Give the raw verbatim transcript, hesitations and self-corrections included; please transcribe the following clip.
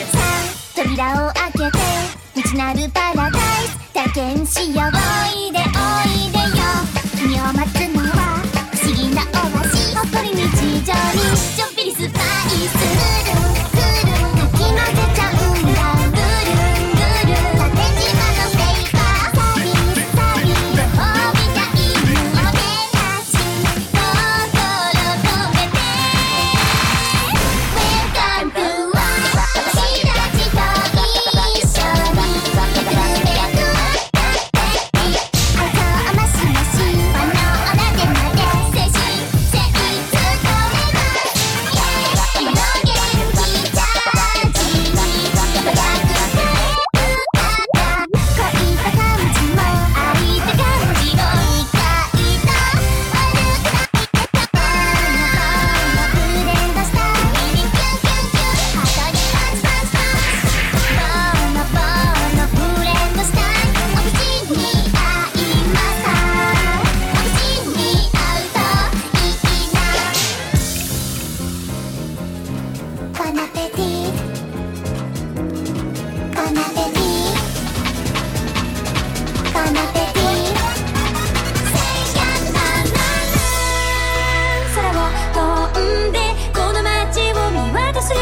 さあ扉を開けて未知なるパラダイス体験しよう。おいでおいでよ、君を待つのは不思議なオアシス。誇り日常にちょっぴりスパイス。